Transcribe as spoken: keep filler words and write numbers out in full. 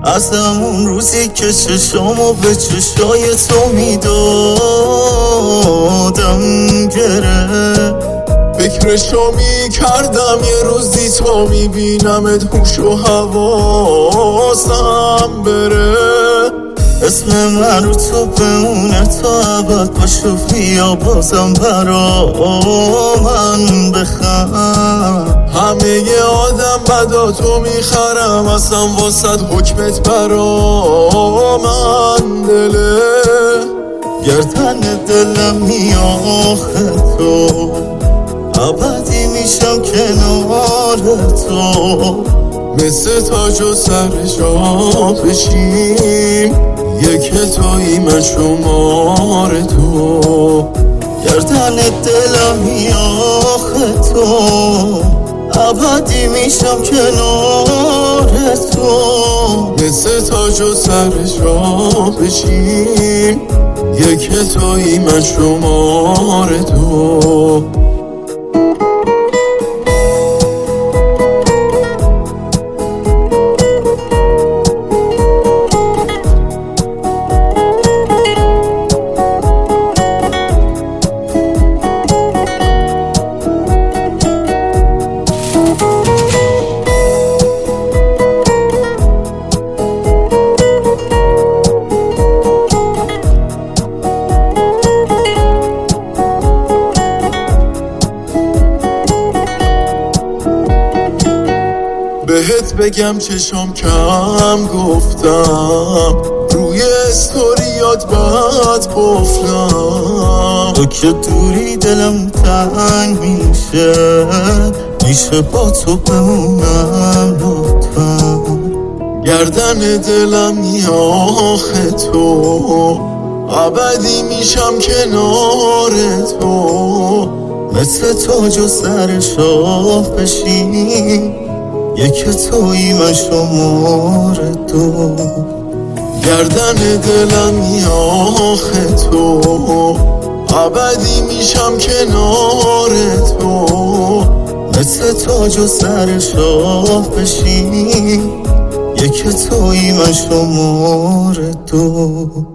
از همون روزی که چشامو به چشای تو میدادم گره، فکرشو میکردم یه روزی تا میبینمت هوش و حواسم بره. اسم من رو تو بمونه تا ابد باشو، بیا بازم برا من بخند. همه ی آدم بداتو میخرم، اصلا واسد حکمت برا من دله. گردن دلم میاخه تو، ابدی میشم کنار تو، مثل تاج و سر جا بشیم، یک تویی من شمار تو. گردن دلم میاخه تو، ابدی میشم کنار تو، مثل تاج و سر جا بشیم، یک تویی من شمار تو. بهت بگم چشم کم گفتم، روی استوریات بعد قفلم. تو که دوری دلم تنگ میشه، میشه با تو بمونم لطفا. گردن دلم میاخه تو، ابدی میشم کنار تو، مثل تاج و سر شاه بشین، یک تویی من شمار تو. گردن دلم میاخه تو، ابدی میشم کنار تو، مثل تاج و سر شاه بشین، یک تویی من شمار تو.